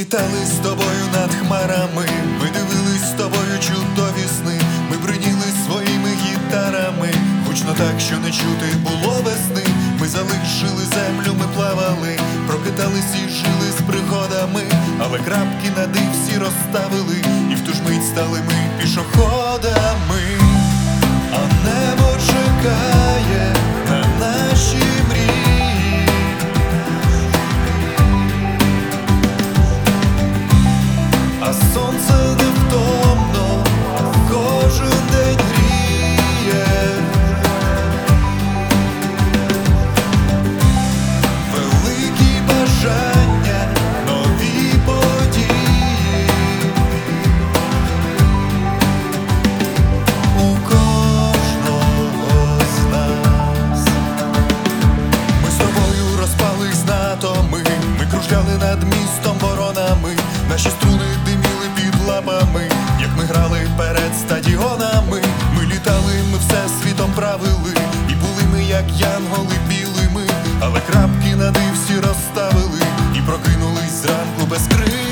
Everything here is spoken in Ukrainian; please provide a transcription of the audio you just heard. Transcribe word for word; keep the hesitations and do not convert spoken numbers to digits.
літали з тобою над хмарами, ми дивились з тобою чудові сни, ми бриніли своїми гітарами, гучно так, що не чути було весни. Ми залишили землю, ми плавали, прокидались і жили з пригодами, але крапки над «і» всі розставили, і в ту ж мить стали ми пішоходами. А небо чекає на наші мрії, а сонце невтомно кожен день гріє. Великі бажання, нові події, у кожного з нас. Ми з тобою розпались на атоми, ми кружляли над містом воронами, наші струни диміли під лапами, як ми грали перед стадіонами. Ми літали, ми все світом правили, і були ми як янголи білими, але крапки над «і» всі розставили, і прокинулись зранку без крил.